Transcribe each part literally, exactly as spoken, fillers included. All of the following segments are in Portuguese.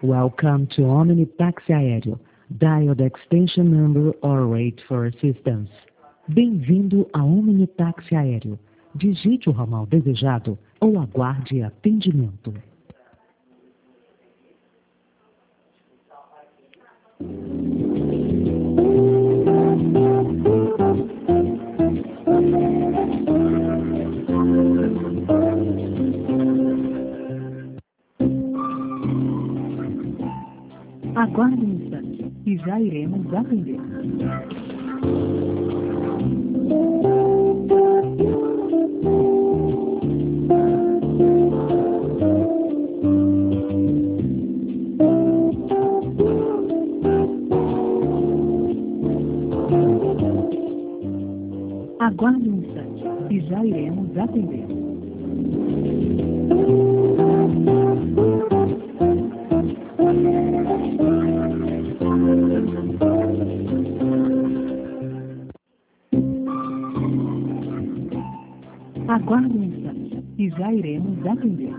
Welcome to Omni Táxi Aéreo. Dial the extension number or wait for assistance. Bem-vindo a Omni Táxi Aéreo. Digite o ramal desejado ou aguarde atendimento. Aguarde um instante e já iremos atender. Aguarde um instante e já iremos atender. Aguarde um instante e já iremos atender.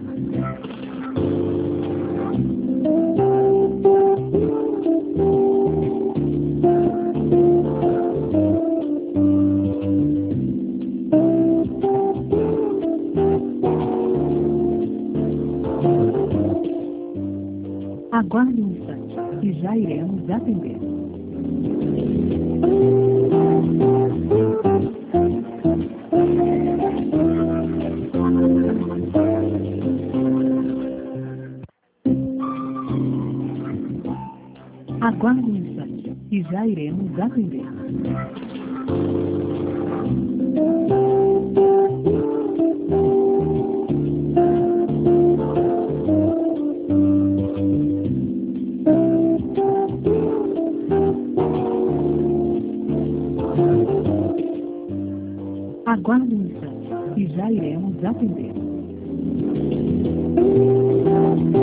Aguarde um instante e já iremos atender. Aguarde um instante e já iremos atender. Aguarde um instante e já iremos atender.